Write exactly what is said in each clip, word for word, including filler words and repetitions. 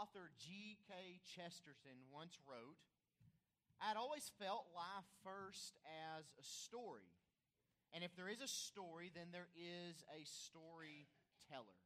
author G K Chesterton once wrote, "I'd always felt life first as a story. And if there is a story, then there is a storyteller."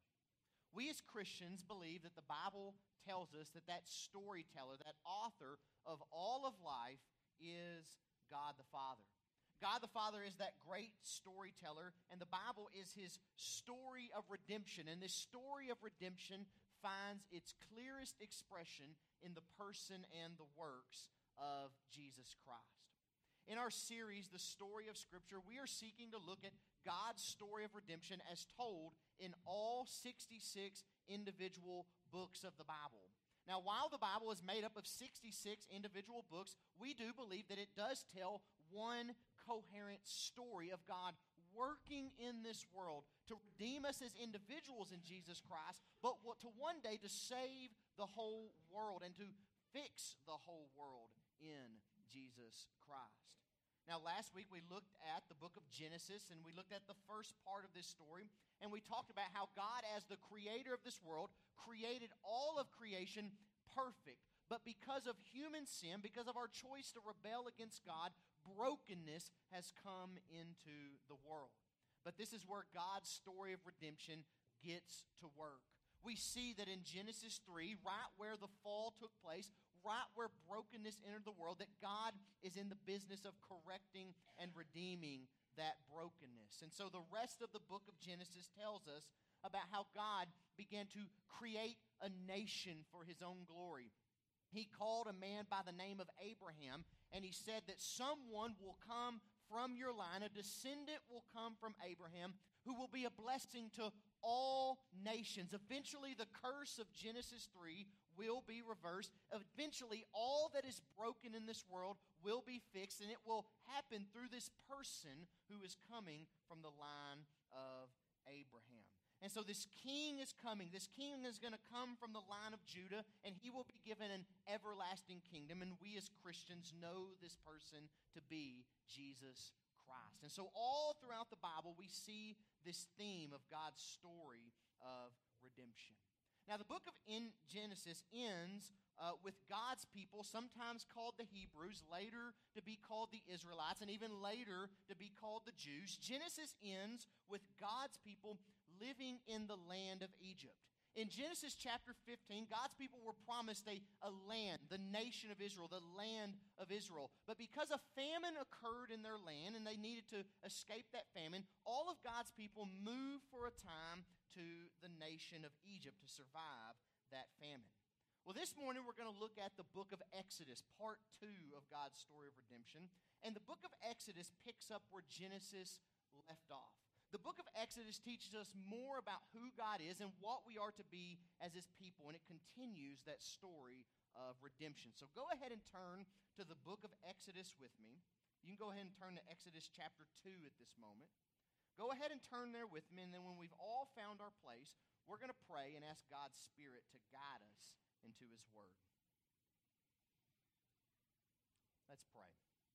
We as Christians believe that the Bible tells us that that storyteller, that author of all of life, is God the Father. God the Father is that great storyteller, and the Bible is his story of redemption. And this story of redemption finds its clearest expression in the person and the works of Jesus Christ. In our series, The Story of Scripture, we are seeking to look at God's story of redemption as told in all sixty-six individual books of the Bible. Now, while the Bible is made up of sixty-six individual books, we do believe that it does tell one coherent story of God working in this world to redeem us as individuals in Jesus Christ, but to one day to save the whole world and to fix the whole world in Jesus Christ. Now, last week we looked at the book of Genesis, and we looked at the first part of this story, and we talked about how God, as the creator of this world, created all of creation perfect. But because of human sin, because of our choice to rebel against God, brokenness has come into the world. But this is where God's story of redemption gets to work. We see that in Genesis three, right where the fall took place, right where brokenness entered the world, that God is in the business of correcting and redeeming that brokenness. And so the rest of the book of Genesis tells us about how God began to create a nation for his own glory. He called a man by the name of Abraham, and he said that someone will come from your line, a descendant will come from Abraham, who will be a blessing to all nations. Eventually, the curse of Genesis three will be reversed. Eventually, all that is broken in this world will be fixed, and it will happen through this person who is coming from the line of Abraham. And so this king is coming. This king is going to come from the line of Judah, and he will be given an everlasting kingdom. And we as Christians know this person to be Jesus Christ. And so all throughout the Bible, we see this theme of God's story of redemption. Now, the book of in Genesis ends uh, with God's people, sometimes called the Hebrews, later to be called the Israelites, and even later to be called the Jews. Genesis ends with God's people living in the land of Egypt. In Genesis chapter fifteen, God's people were promised a, a land, the nation of Israel, the land of Israel. But because a famine occurred in their land and they needed to escape that famine, all of God's people moved for a time to the nation of Egypt to survive that famine. Well, this morning we're going to look at the book of Exodus, part two of God's story of redemption. And the book of Exodus picks up where Genesis left off. The book of Exodus teaches us more about who God is and what we are to be as his people, and it continues that story of redemption. So go ahead and turn to the book of Exodus with me. You can go ahead and turn to Exodus chapter two at this moment. Go ahead and turn there with me, and then when we've all found our place, we're going to pray and ask God's Spirit to guide us into his word. Let's pray.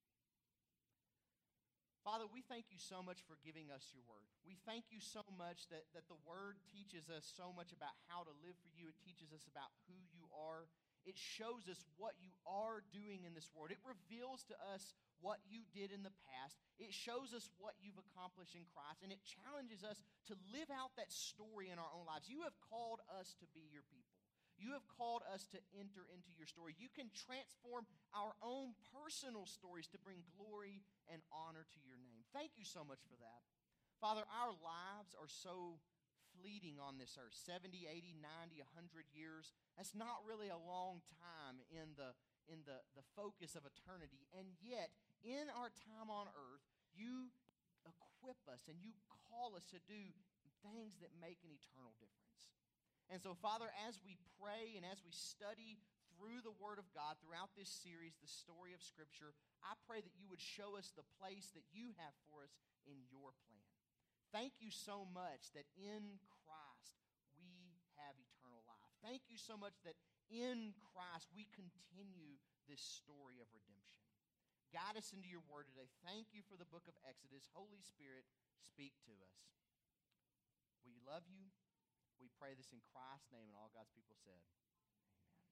Father, we thank you so much for giving us your word. We thank you so much that, that the word teaches us so much about how to live for you. It teaches us about who you are. It shows us what you are doing in this world. It reveals to us what you did in the past. It shows us what you've accomplished in Christ, and it challenges us to live out that story in our own lives. You have called us to be your people. You have called us to enter into your story. You can transform our own personal stories to bring glory and honor to your name. Thank you so much for that. Father, our lives are so fleeting on this earth. seventy, eighty, ninety, one hundred years. That's not really a long time in the, in the, the focus of eternity. And yet, in our time on earth, you equip us and you call us to do things that make an eternal difference. And so, Father, as we pray and as we study through the Word of God throughout this series, the story of Scripture, I pray that you would show us the place that you have for us in your plan. Thank you so much that in Christ we have eternal life. Thank you so much that in Christ we continue this story of redemption. Guide us into your Word today. Thank you for the book of Exodus. Holy Spirit, speak to us. We love you. We pray this in Christ's name, and all God's people said, amen.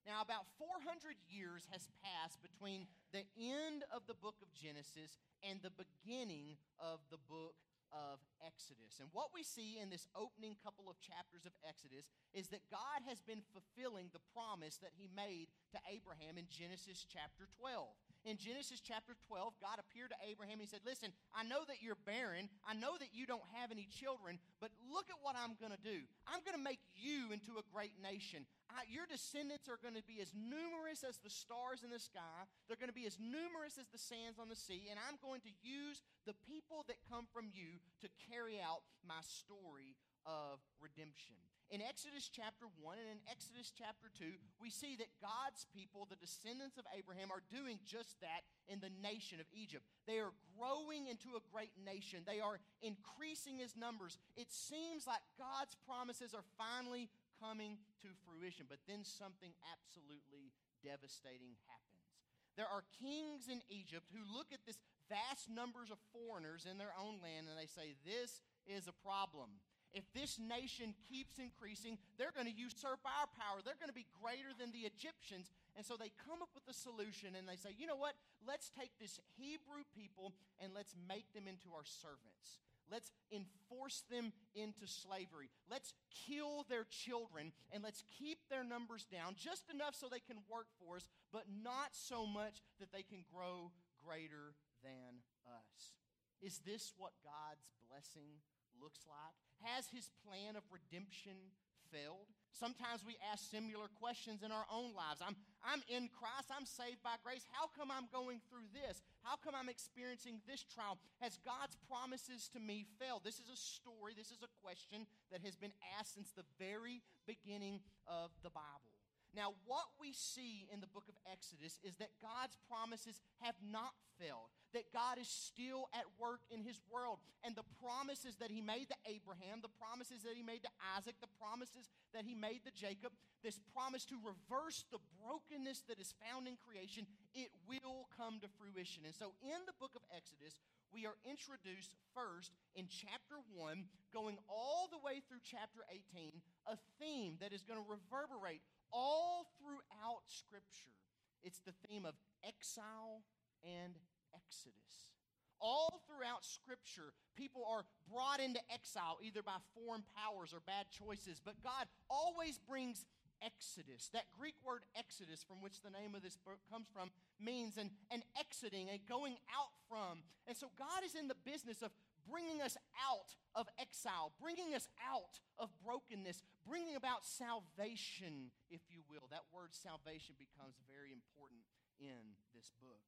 Now, about four hundred years has passed between the end of the book of Genesis and the beginning of the book of Exodus. And what we see in this opening couple of chapters of Exodus is that God has been fulfilling the promise that he made to Abraham in Genesis chapter twelve. In Genesis chapter twelve, God appeared to Abraham. He said, listen, I know that you're barren. I know that you don't have any children, but look at what I'm going to do. I'm going to make you into a great nation. I, your descendants are going to be as numerous as the stars in the sky. They're going to be as numerous as the sands on the sea, and I'm going to use the people that come from you to carry out my story of redemption. In Exodus chapter one and in Exodus chapter two, we see that God's people, the descendants of Abraham, are doing just that in the nation of Egypt. They are growing into a great nation. They are increasing as numbers. It seems like God's promises are finally coming to fruition, but then something absolutely devastating happens. There are kings in Egypt who look at this vast numbers of foreigners in their own land and they say, this is a problem. If this nation keeps increasing, they're going to usurp our power. They're going to be greater than the Egyptians. And so they come up with a solution and they say, you know what? Let's take this Hebrew people and let's make them into our servants. Let's enforce them into slavery. Let's kill their children and let's keep their numbers down just enough so they can work for us, but not so much that they can grow greater than us. Is this what God's blessing looks like? Has his plan of redemption failed? Sometimes we ask similar questions in our own lives. I'm, I'm in Christ. I'm saved by grace. How come I'm going through this? How come I'm experiencing this trial? Has God's promises to me failed? This is a story. This is a question that has been asked since the very beginning of the Bible. Now, what we see in the book of Exodus is that God's promises have not failed, that God is still at work in his world, and the promises that he made to Abraham, the promises that he made to Isaac, the promises that he made to Jacob, this promise to reverse the brokenness that is found in creation, it will come to fruition. And so in the book of Exodus, we are introduced first in chapter one, going all the way through chapter eighteen, a theme that is going to reverberate all throughout Scripture. It's the theme of exile and exodus. All throughout Scripture, people are brought into exile either by foreign powers or bad choices, but God always brings exodus. That Greek word exodus, from which the name of this book comes from, means an, an exiting, a going out from. And so God is in the business of bringing us out of exile, bringing us out of brokenness, bringing about salvation, if you will. That word salvation becomes very important in this book.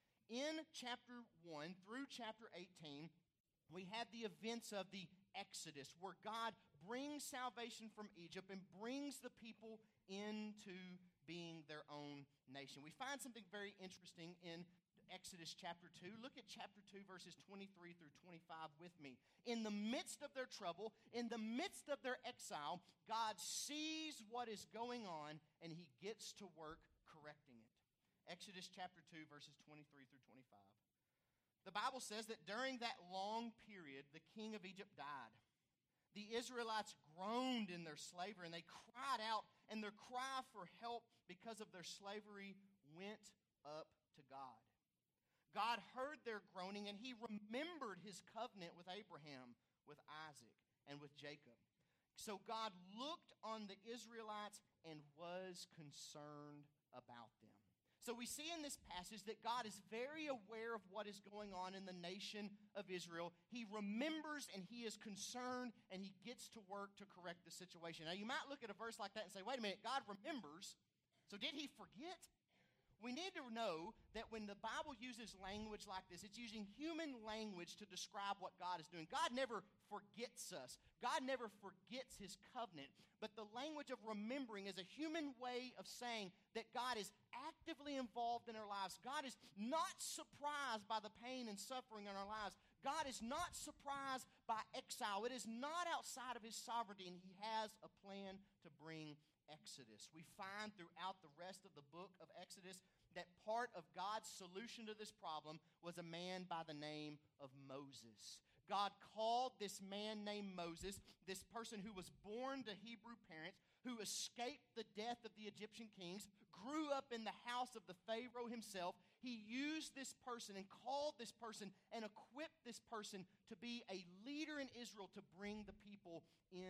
In chapter one through chapter eighteen, we have the events of the Exodus, where God brings salvation from Egypt and brings the people into being their own nation. We find something very interesting in Exodus chapter two. Look at chapter two, verses twenty-three through twenty-five with me. In the midst of their trouble, in the midst of their exile, God sees what is going on and he gets to work correcting it. Exodus chapter two, verses twenty-three through twenty-five. The Bible says that during that long period, the king of Egypt died. The Israelites groaned in their slavery and they cried out, and their cry for help because of their slavery went up to God. God heard their groaning, and he remembered his covenant with Abraham, with Isaac, and with Jacob. So God looked on the Israelites and was concerned about them. So we see in this passage that God is very aware of what is going on in the nation of Israel. He remembers and he is concerned, and he gets to work to correct the situation. Now you might look at a verse like that and say, wait a minute, God remembers, so did he forget? We need to know that when the Bible uses language like this, it's using human language to describe what God is doing. God never forgets us. God never forgets his covenant. But the language of remembering is a human way of saying that God is actively involved in our lives. God is not surprised by the pain and suffering in our lives. God is not surprised by exile. It is not outside of his sovereignty, and he has a plan to bring Exodus. We find throughout the rest of the book of Exodus that part of God's solution to this problem was a man by the name of Moses. God called this man named Moses, this person who was born to Hebrew parents, who escaped the death of the Egyptian kings, grew up in the house of the Pharaoh himself. He used this person and called this person and equipped this person to be a leader in Israel to bring the people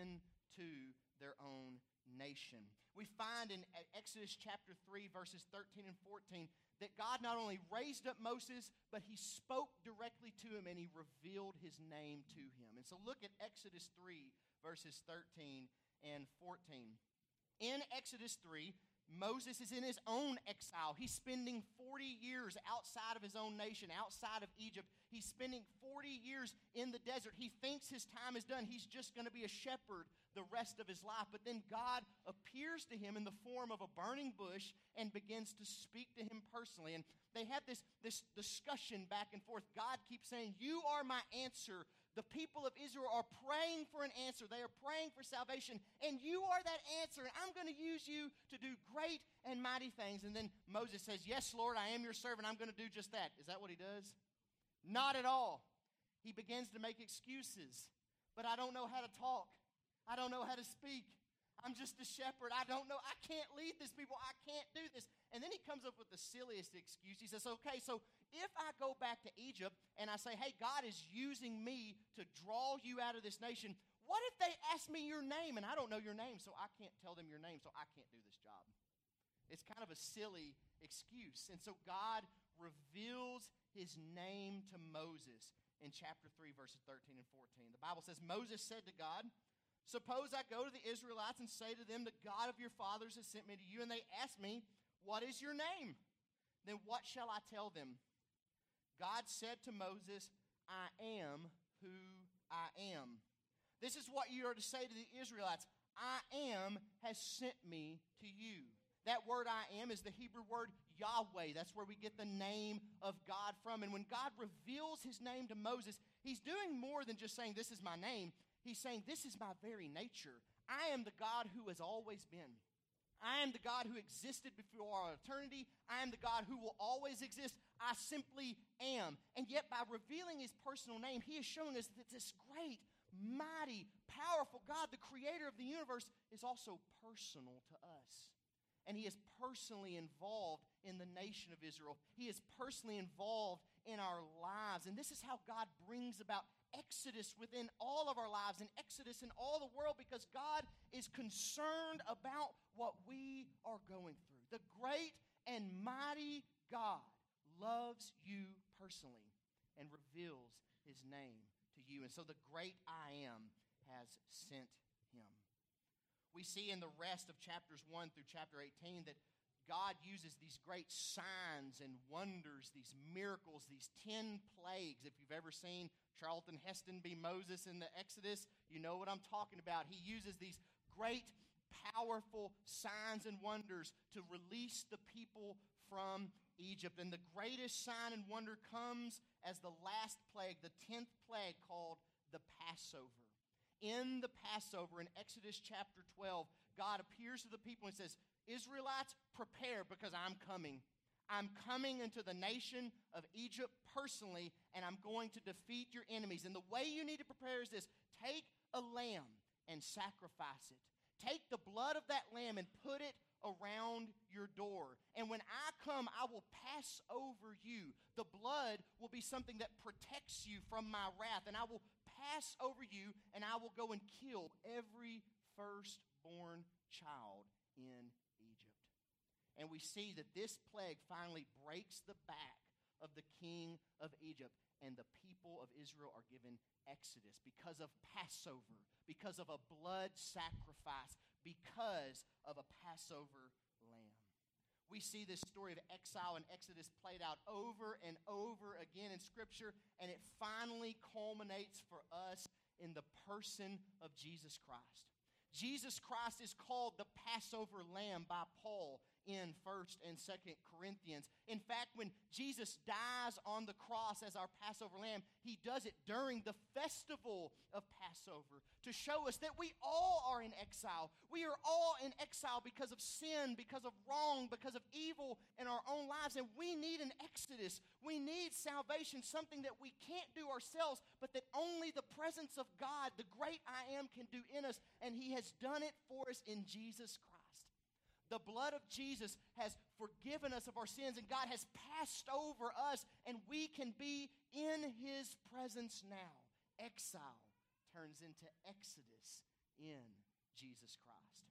into their own nation. We find in Exodus chapter three, verses thirteen and fourteen, that God not only raised up Moses, but he spoke directly to him and he revealed his name to him. And so look at Exodus three, verses thirteen and fourteen. In Exodus three, Moses is in his own exile. He's spending forty years outside of his own nation, outside of Egypt. He's spending forty years in the desert. He thinks his time is done. He's just going to be a shepherd the rest of his life. But then God appears to him in the form of a burning bush and begins to speak to him personally. And they have this, this discussion back and forth. God keeps saying, "You are my answer." The people of Israel are praying for an answer. They are praying for salvation. And you are that answer. And I'm going to use you to do great and mighty things. And then Moses says, "Yes, Lord, I am your servant. I'm going to do just that." Is that what he does? Not at all. He begins to make excuses. But I don't know how to talk. I don't know how to speak. I'm just a shepherd. I don't know. I can't lead this people. I can't do this. And then he comes up with the silliest excuse. He says, "Okay, so if I go back to Egypt and I say, hey, God is using me to draw you out of this nation, what if they ask me your name and I don't know your name, so I can't tell them your name, so I can't do this job?" It's kind of a silly excuse. And so God reveals his name to Moses in chapter three, verses thirteen and fourteen. The Bible says, "Moses said to God, 'Suppose I go to the Israelites and say to them, the God of your fathers has sent me to you, and they ask me, what is your name? Then what shall I tell them?' God said to Moses, 'I am who I am.'" This is what you are to say to the Israelites. "I am has sent me to you." That word "I am" is the Hebrew word Yahweh. That's where we get the name of God from. And when God reveals his name to Moses, he's doing more than just saying, "This is my name." He's saying, "This is my very nature. I am the God who has always been. I am the God who existed before our eternity. I am the God who will always exist. I simply am." And yet by revealing his personal name, he is showing us that this great, mighty, powerful God, the creator of the universe, is also personal to us. And he is personally involved in the nation of Israel. He is personally involved in our lives. And this is how God brings about exodus within all of our lives and exodus in all the world, because God is concerned about what we are going through. The great and mighty God loves you personally and reveals his name to you. And so the great I am has sent him. We see in the rest of chapters one through chapter eighteen that God uses these great signs and wonders, these miracles, these ten plagues. If you've ever seen Charlton Heston be Moses in the Exodus, you know what I'm talking about. He uses these great, powerful signs and wonders to release the people from Egypt. And the greatest sign and wonder comes as the last plague, the tenth plague, called the Passover. In the Passover, in Exodus chapter twelve, God appears to the people and says, "Israelites, prepare, because I'm coming. I'm coming into the nation of Egypt personally, and I'm going to defeat your enemies. And the way you need to prepare is this: take a lamb and sacrifice it. Take the blood of that lamb and put it around your door. And when I come, I will pass over you. The blood will be something that protects you from my wrath, and I will pass over you, and I will go and kill every firstborn child in Egypt." And we see that this plague finally breaks the back of the king of Egypt, and the people of Israel are given exodus because of Passover, because of a blood sacrifice, because of a Passover lamb. We see this story of exile and exodus played out over and over again in Scripture, and it finally culminates for us in the person of Jesus Christ. Jesus Christ is called the Passover lamb by Paul in First and Second Corinthians. In fact, when Jesus dies on the cross as our Passover lamb, he does it during the festival of Passover to show us that we all are in exile. We are all in exile because of sin, because of wrong, because of evil in our own lives, and we need an exodus. We need salvation, something that we can't do ourselves, but that only the presence of God, the great I am, can do in us, and he has done it for us in Jesus Christ. The blood of Jesus has forgiven us of our sins, and God has passed over us, and we can be in his presence now. Exile turns into exodus in Jesus Christ.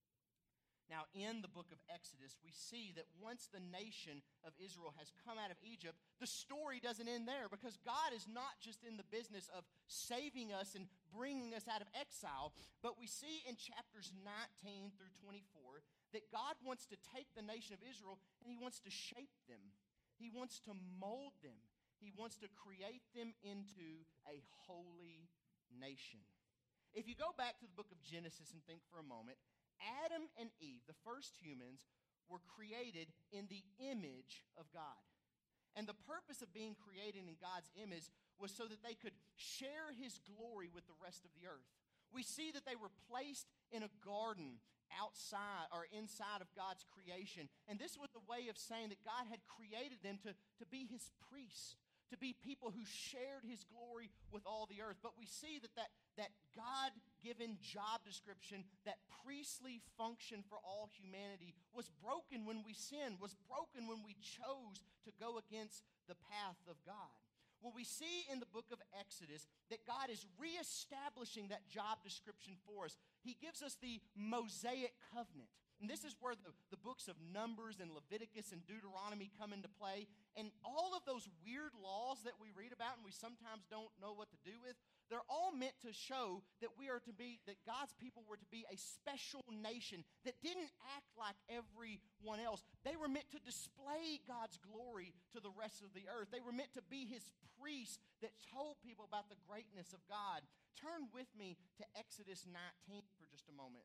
Now, in the book of Exodus, we see that once the nation of Israel has come out of Egypt, the story doesn't end there, because God is not just in the business of saving us and bringing us out of exile, but we see in chapters nineteen through twenty-four that God wants to take the nation of Israel and he wants to shape them. He wants to mold them. He wants to create them into a holy nation. If you go back to the book of Genesis and think for a moment, Adam and Eve, the first humans, were created in the image of God. And the purpose of being created in God's image was so that they could share his glory with the rest of the earth. We see that they were placed in a garden outside or inside of God's creation. And this was a way of saying that God had created them to, to be his priests, to be people who shared his glory with all the earth. But we see that that, that God-given job description, that priestly function for all humanity, was broken when we sinned, was broken when we chose to go against the path of God. Well, we see in the book of Exodus that God is reestablishing that job description for us. He gives us the Mosaic covenant. And this is where the, the books of Numbers and Leviticus and Deuteronomy come into play. And all of those weird laws that we read about and we sometimes don't know what to do with, they're all meant to show that we are to be, that God's people were to be a special nation that didn't act like everyone else. They were meant to display God's glory to the rest of the earth. They were meant to be his priests that told people about the greatness of God. Turn with me to Exodus nineteen for just a moment.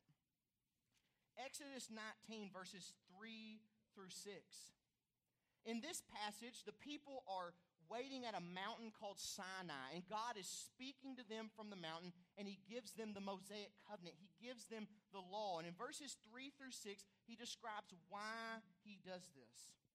Exodus nineteen, verses three through six. In this passage, the people are waiting at a mountain called Sinai, and God is speaking to them from the mountain, and he gives them the Mosaic covenant. He gives them the law. And in verses three through six, he describes why he does this.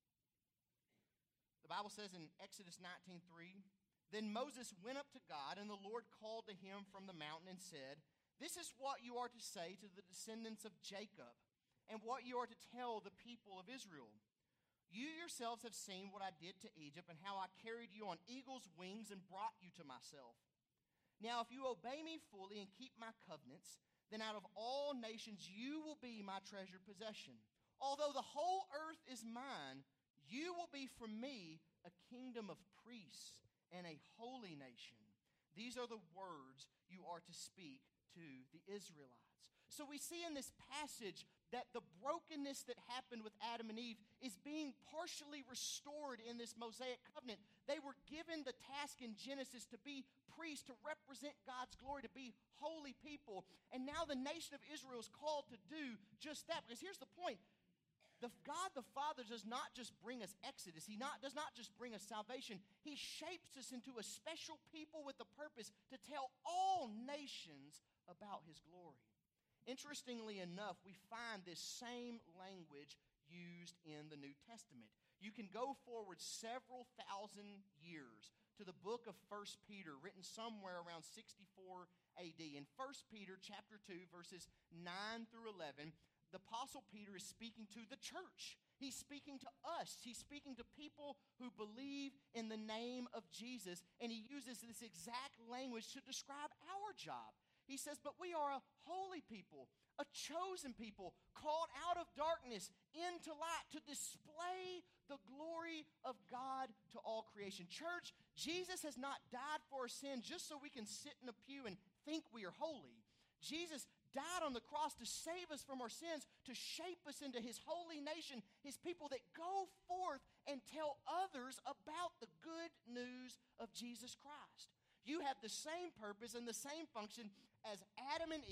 The Bible says in Exodus nineteen three, "Then Moses went up to God, and the Lord called to him from the mountain and said, 'This is what you are to say to the descendants of Jacob, and what you are to tell the people of Israel. You yourselves have seen what I did to Egypt, and how I carried you on eagle's wings and brought you to myself. Now if you obey me fully and keep my covenants, then out of all nations you will be my treasured possession. Although the whole earth is mine, you will be for me a kingdom of priests and a holy nation. These are the words you are to speak to the Israelites.'" So we see in this passage that the brokenness that happened with Adam and Eve is being partially restored in this Mosaic covenant. They were given the task in Genesis to be priests, to represent God's glory, to be holy people. And now the nation of Israel is called to do just that. Because here's the point. The God the Father does not just bring us exodus. He not, does not just bring us salvation. He shapes us into a special people with the purpose to tell all nations about his glory. Interestingly enough, we find this same language used in the New Testament. You can go forward several thousand years to the book of First Peter, written somewhere around sixty-four A D. In First Peter chapter two, verses nine through eleven, the Apostle Peter is speaking to the church. He's speaking to us. He's speaking to people who believe in the name of Jesus, and he uses this exact language to describe our job. He says, "But we are a holy people, a chosen people, called out of darkness into light to display the glory of God to all creation." Church, Jesus has not died for our sin just so we can sit in a pew and think we are holy. Jesus died on the cross to save us from our sins, to shape us into his holy nation, his people that go forth and tell others about the good news of Jesus Christ. You have the same purpose and the same function as Adam and Eve,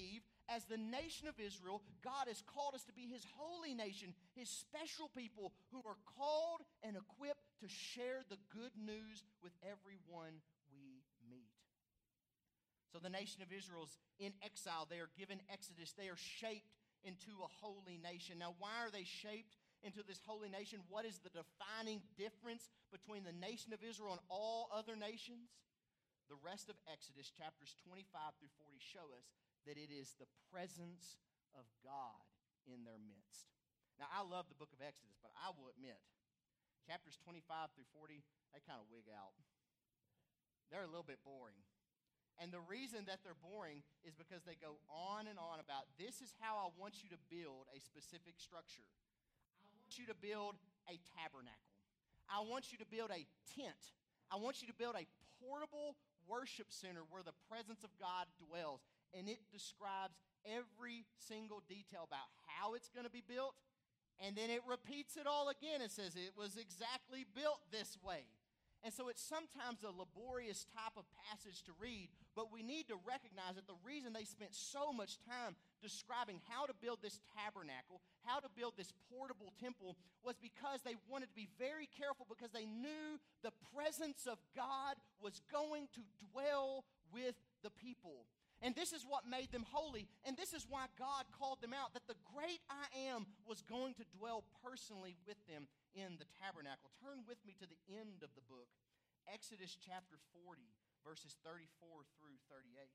as the nation of Israel, God has called us to be His holy nation, His special people who are called and equipped to share the good news with everyone we meet. So the nation of Israel is in exile. They are given Exodus. They are shaped into a holy nation. Now, why are they shaped into this holy nation? What is the defining difference between the nation of Israel and all other nations? The rest of Exodus, chapters twenty-five through forty, show us that it is the presence of God in their midst. Now, I love the book of Exodus, but I will admit, chapters twenty-five through forty, they kind of wig out. They're a little bit boring. And the reason that they're boring is because they go on and on about, this is how I want you to build a specific structure. I want you to build a tabernacle. I want you to build a tent. I want you to build a portable worship center where the presence of God dwells. And it describes every single detail about how it's going to be built. And then it repeats it all again and says it was exactly built this way. And so it's sometimes a laborious type of passage to read, but we need to recognize that the reason they spent so much time describing how to build this tabernacle, how to build this portable temple, was because they wanted to be very careful because they knew the presence of God was going to dwell with the people. And this is what made them holy, and this is why God called them out, that the great I Am was going to dwell personally with them in the tabernacle. Turn with me to the end of the book, Exodus chapter forty, verses thirty-four through thirty-eight.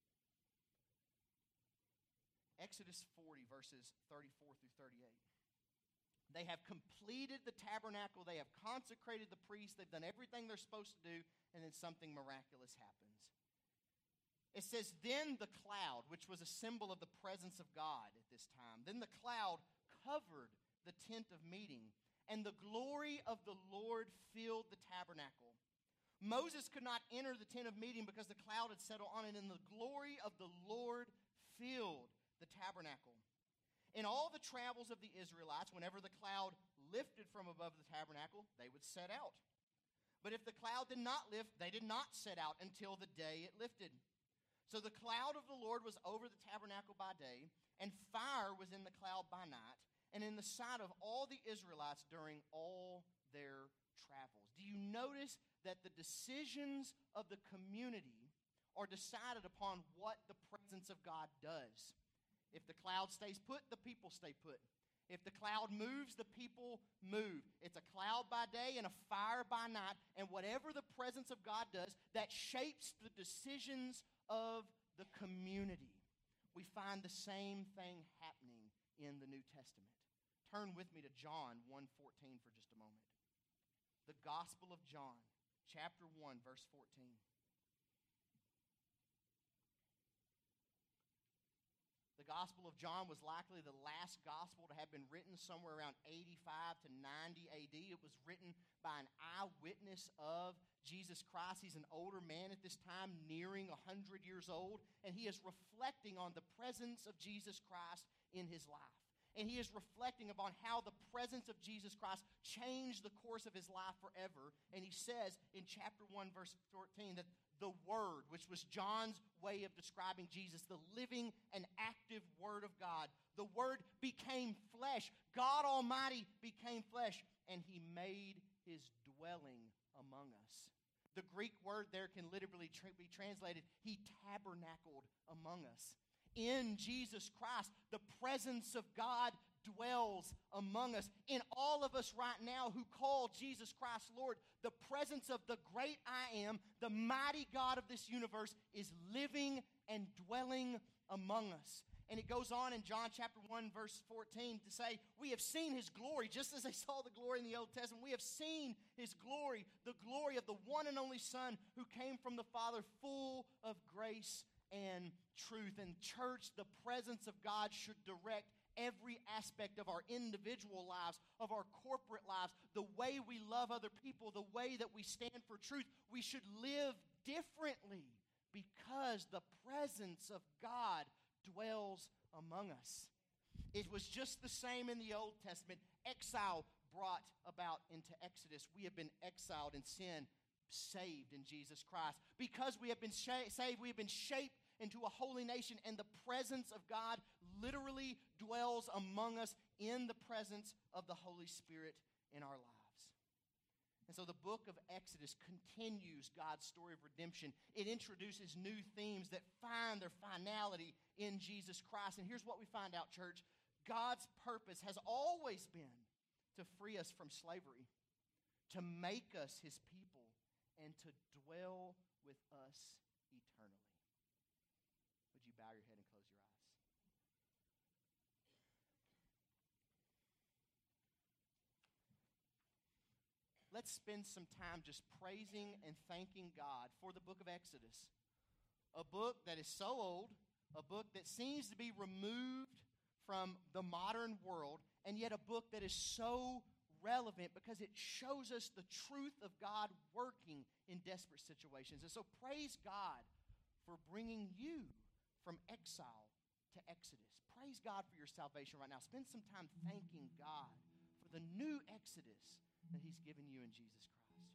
Exodus forty, verses thirty-four through thirty-eight. They have completed the tabernacle, they have consecrated the priests, they've done everything they're supposed to do, and then something miraculous happens. It says, then the cloud, which was a symbol of the presence of God at this time, then the cloud covered the tent of meeting, and the glory of the Lord filled the tabernacle. Moses could not enter the tent of meeting because the cloud had settled on it, and the glory of the Lord filled the tabernacle. In all the travels of the Israelites, whenever the cloud lifted from above the tabernacle, they would set out. But if the cloud did not lift, they did not set out until the day it lifted. So the cloud of the Lord was over the tabernacle by day, and fire was in the cloud by night, and in the sight of all the Israelites during all their travels. Do you notice that the decisions of the community are decided upon what the presence of God does? If the cloud stays put, the people stay put. If the cloud moves, the people move. It's a cloud by day and a fire by night, and whatever the presence of God does, that shapes the decisions of the community. We find the same thing happening in the New Testament. Turn with me to John one fourteen for just a moment. The Gospel of John, chapter one, verse fourteen. The Gospel of John was likely the last gospel to have been written somewhere around eighty-five to ninety A D. It was written by an eyewitness of Jesus Christ. He's an older man at this time, nearing one hundred years old, and he is reflecting on the presence of Jesus Christ in his life. And he is reflecting upon how the presence of Jesus Christ changed the course of his life forever. And he says in chapter one, verse fourteen, that the Word, which was John's way of describing Jesus, the living and active Word of God, the Word became flesh. God Almighty became flesh, and He made His dwelling among us. The Greek word there can literally tra- be translated, He tabernacled among us. In Jesus Christ, the presence of God dwells among us. In all of us right now who call Jesus Christ Lord, the presence of the great I Am, the mighty God of this universe, is living and dwelling among us. And it goes on in John chapter one, verse fourteen to say, we have seen His glory, just as they saw the glory in the Old Testament. We have seen His glory, the glory of the one and only Son who came from the Father, full of grace and truth. And church, the presence of God should direct every aspect of our individual lives, of our corporate lives, the way we love other people, the way that we stand for truth. We should live differently because the presence of God dwells among us. It was just the same in the Old Testament. Exile brought about into Exodus. We have been exiled in sin, saved in Jesus Christ. Because we have been sh- saved, we have been shaped into a holy nation, and the presence of God literally dwells among us in the presence of the Holy Spirit in our lives. And so the book of Exodus continues God's story of redemption. It introduces new themes that find their finality in Jesus Christ. And here's what we find out, church. God's purpose has always been to free us from slavery, to make us his people, and to dwell with us eternally. Would you bow your head and close your eyes? Let's spend some time just praising and thanking God for the book of Exodus. A book that is so old, a book that seems to be removed from the modern world, and yet a book that is so relevant because it shows us the truth of God working in desperate situations. And so praise God for bringing you from exile to Exodus. Praise God for your salvation right now. Spend some time thanking God for the new Exodus that he's given you in Jesus Christ.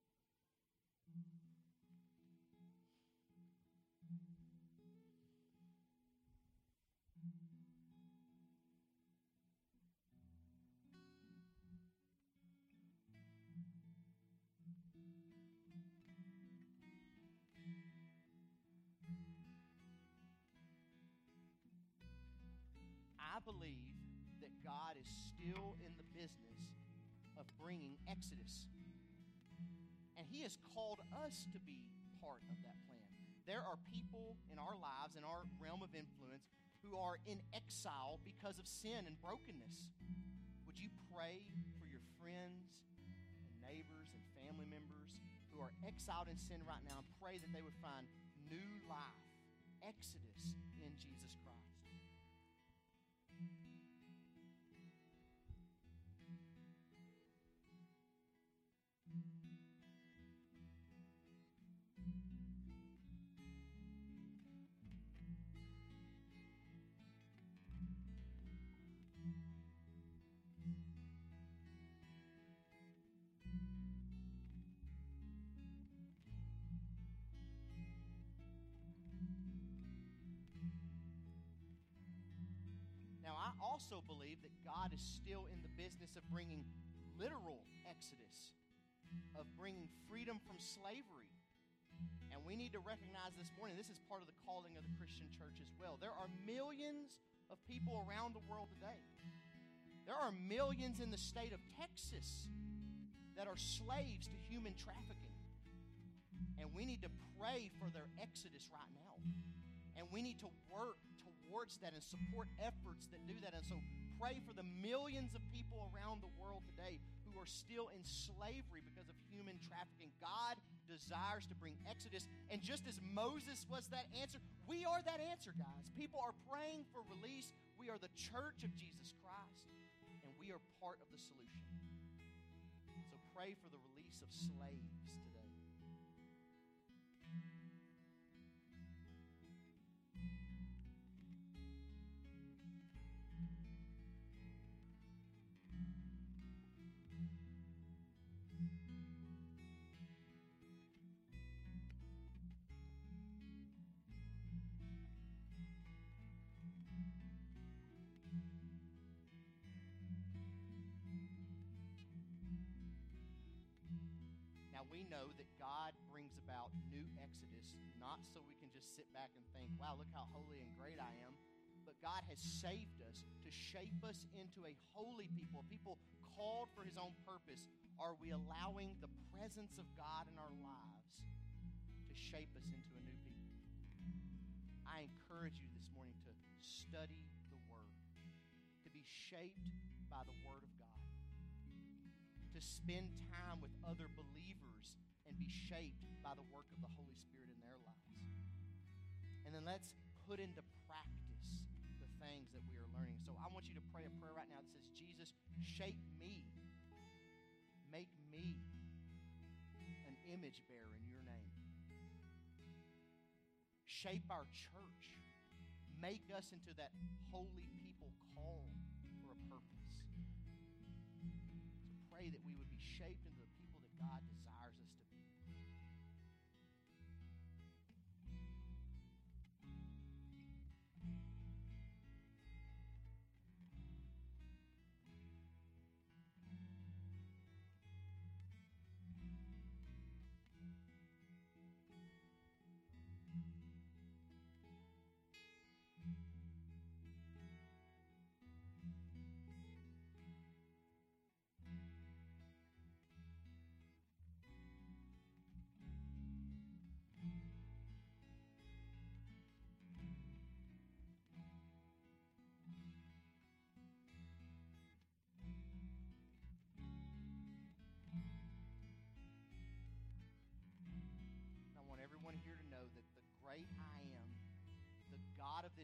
I believe that God is still in the business of bringing Exodus. And he has called us to be part of that plan. There are people in our lives, in our realm of influence, who are in exile because of sin and brokenness. Would you pray for your friends and neighbors and family members who are exiled in sin right now, and pray that they would find new life, Exodus in Jesus Christ? Now, I also believe that God is still in the business of bringing literal exodus, of bringing freedom from slavery. And we need to recognize this morning, this is part of the calling of the Christian church as well. There are millions of people around the world today. There are millions in the state of Texas that are slaves to human trafficking. And we need to pray for their exodus right now. And we need to work towards that and support efforts that do that. And so pray for the millions of people around the world today who are still in slavery because of human trafficking. God desires to bring exodus. And just as Moses was that answer, we are that answer, guys. People are praying for release. We are the church of Jesus Christ, and we are part of the solution. So pray for the release of slaves today. We know that God brings about new exodus, not so we can just sit back and think, wow, look how holy and great I am. But God has saved us to shape us into a holy people, a people called for his own purpose. Are we allowing the presence of God in our lives to shape us into a new people? I encourage you this morning to study the Word, to be shaped by the Word of God, to spend time with other believers and be shaped by the work of the Holy Spirit in their lives. And then let's put into practice the things that we are learning. So I want you to pray a prayer right now that says, Jesus, shape me. Make me an image bearer in your name. Shape our church. Make us into that holy people called for a purpose. So pray that we would be shaped into the people that God desires us to be.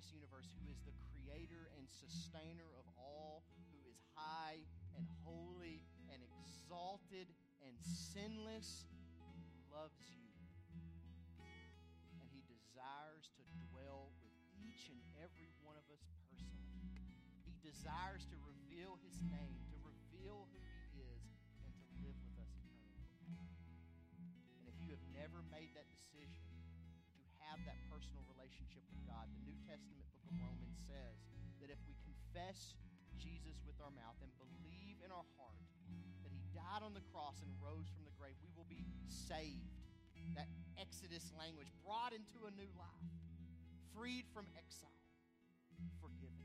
this universe, who is the creator and sustainer of all, who is high and holy and exalted and sinless, loves you. And he desires to dwell with each and every one of us personally. He desires to reveal his name, to reveal who he is, and to live with us eternally. And if you have never made that decision to have that personal relationship with God, the New Testament book of Romans says that if we confess Jesus with our mouth and believe in our heart that he died on the cross and rose from the grave, we will be saved. That Exodus language, brought into a new life, freed from exile, forgiven.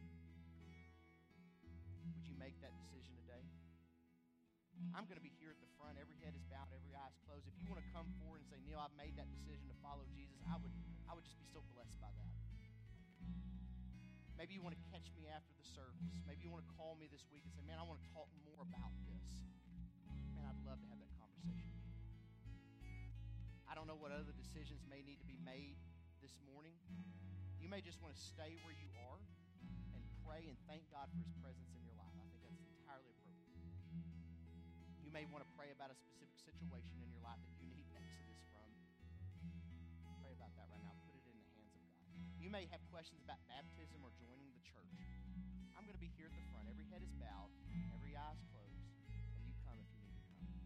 Would you make that decision today? I'm going to be here at the front. Every head is bowed, every eye is closed. If you want to come forward and say, Neil, I've made that decision to follow Jesus, I would, I would just be so blessed by that. Maybe you want to catch me after the service. Maybe you want to call me this week and say, man, I want to talk more about this. Man, I'd love to have that conversation. I don't know what other decisions may need to be made this morning. You may just want to stay where you are and pray and thank God for his presence in your life. I think that's entirely appropriate. You may want to pray about a specific situation in your life that you need exodus from. Pray about that right now. Put it in the hands of God. You may have questions about baptism or joining the church. I'm going to be here at the front. Every head is bowed, every eye is closed, and you come if you need to come.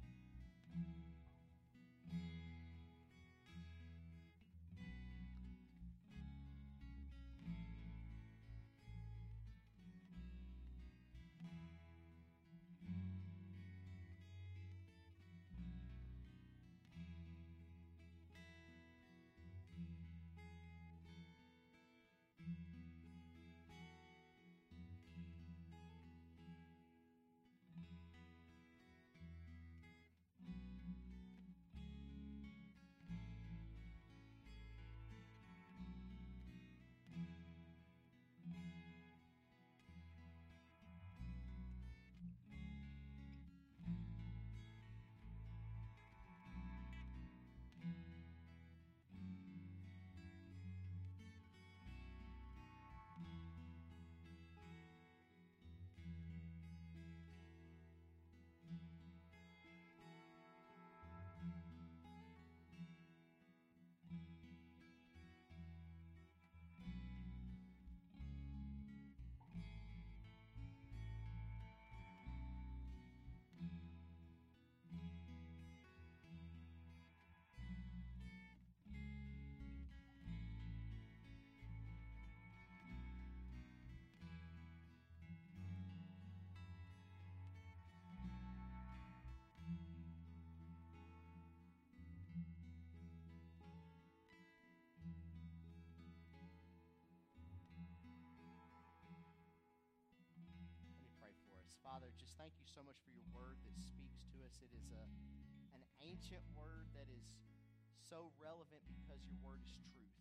Father, just thank you so much for your word that speaks to us. It is a, an ancient word that is so relevant because your word is truth.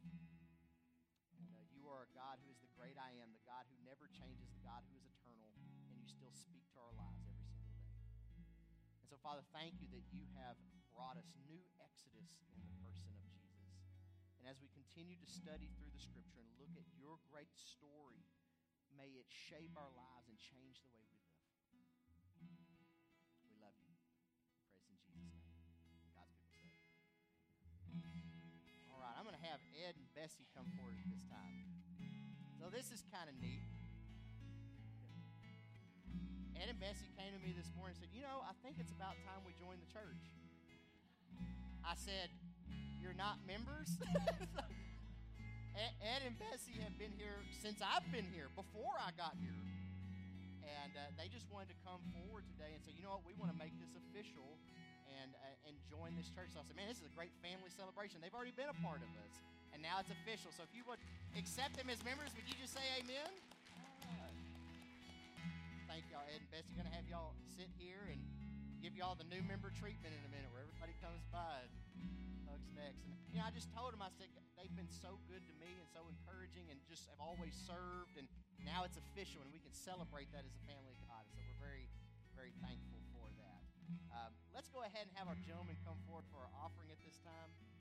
And uh, you are a God who is the great I am, the God who never changes, the God who is eternal, and you still speak to our lives every single day. And so, Father, thank you that you have brought us new exodus in the person of Jesus. And as we continue to study through the Scripture and look at your great story, may it shape our lives and change the way we live. We love you. Praise in Jesus' name. God's people say, amen. All right, I'm going to have Ed and Bessie come forward at this time. So this is kind of neat. Ed and Bessie came to me this morning and said, you know, I think it's about time we join the church. I said, you're not members? Ed and Bessie have been here since I've been here, before I got here. And uh, they just wanted to come forward today and say, you know what, we want to make this official and uh, and join this church. So I said, man, this is a great family celebration. They've already been a part of us, and now it's official. So if you would accept them as members, would you just say amen? Right. Thank y'all. Ed and Bessie are going to have y'all sit here and give y'all the new member treatment in a minute where everybody comes by and hugs necks. And you know, I just told them, I said, they've been so good to me and so encouraging and just have always served, and now it's official and we can celebrate that as a family of God. So we're very, very thankful for that. Um, let's go ahead and have our gentlemen come forward.